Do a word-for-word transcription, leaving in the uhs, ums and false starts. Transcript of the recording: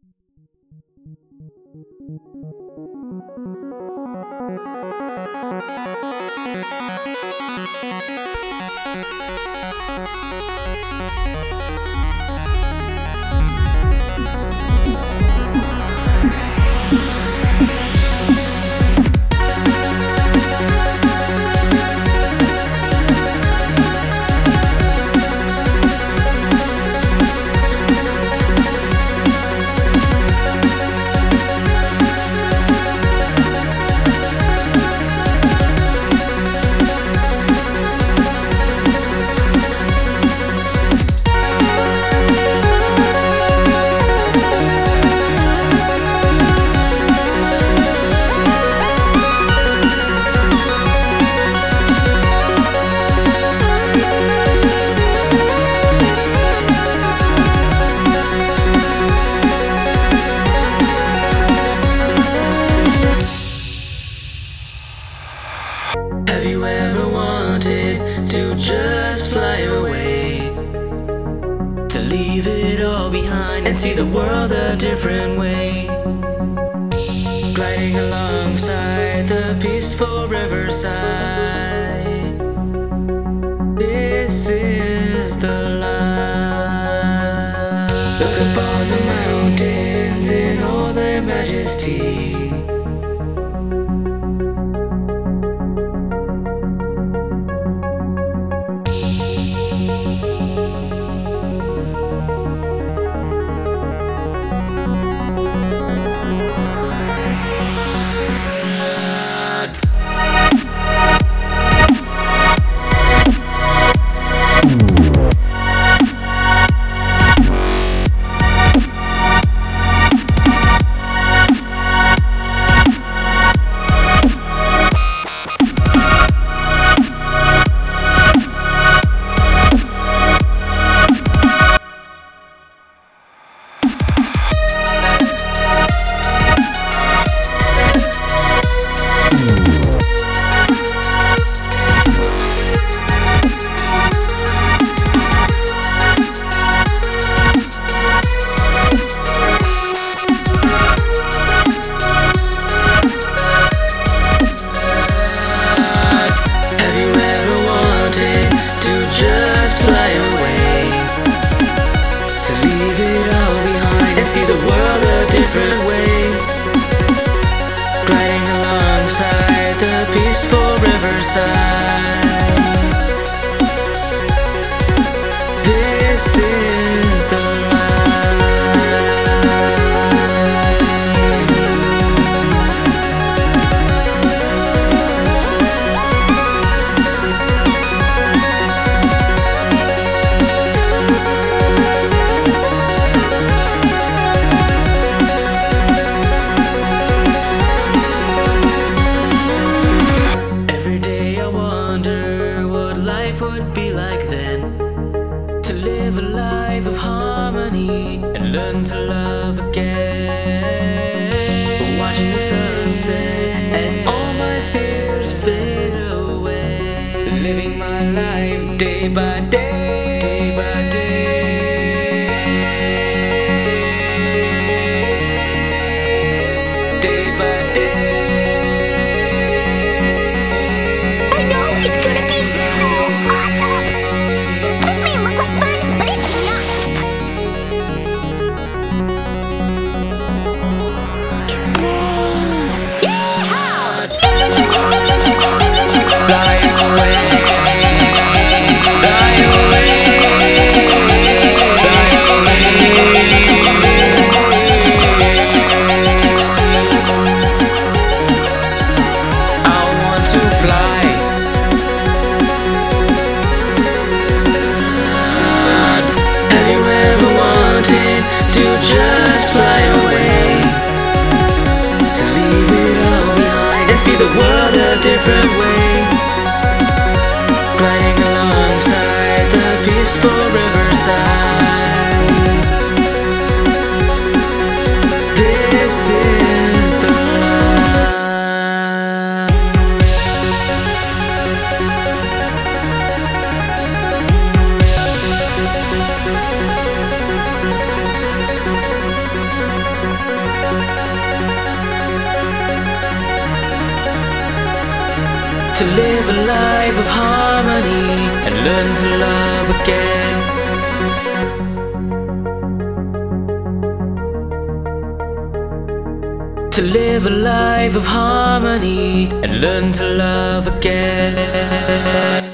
Have you ever wanted to just fly away? To leave it all behind and see the world a different way? Gliding alongside the peaceful riverside. This is the life. Look upon the mountains in all their majesty. See the world a different way. Gliding alongside the peaceful riverside. This is the would be like then, to live a life of harmony and learn to love again. Watching the sunset as all my fears fade away. Living my life day by day, day by day, day by day. I know it's gonna be so flying away, flying away. To live a life of harmony and learn to love again. To live a life of harmony and learn to love again.